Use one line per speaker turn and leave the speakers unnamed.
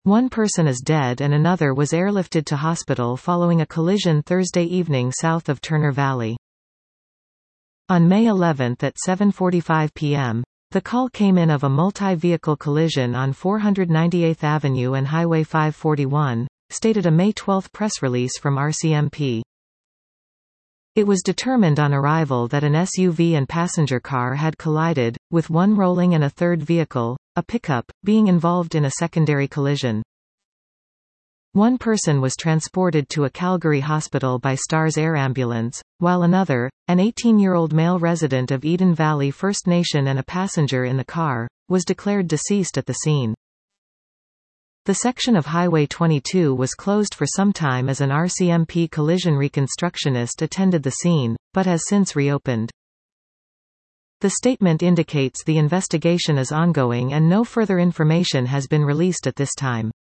One person is dead and another was airlifted to hospital following a collision Thursday evening south of Turner Valley. On May 11 at 7:45 p.m., the call came in of a multi-vehicle collision on 498th Avenue and Highway 541, stated a May 12 press release from RCMP. It was determined on arrival that an SUV and passenger car had collided, with one rolling and a third vehicle, a pickup, being involved in a secondary collision. One person was transported to a Calgary hospital by Stars Air Ambulance, while another, an 18-year-old male resident of Eden Valley First Nation and a passenger in the car, was declared deceased at the scene. The section of Highway 22 was closed for some time as an RCMP collision reconstructionist attended the scene, but has since reopened. The statement indicates the investigation is ongoing and no further information has been released at this time.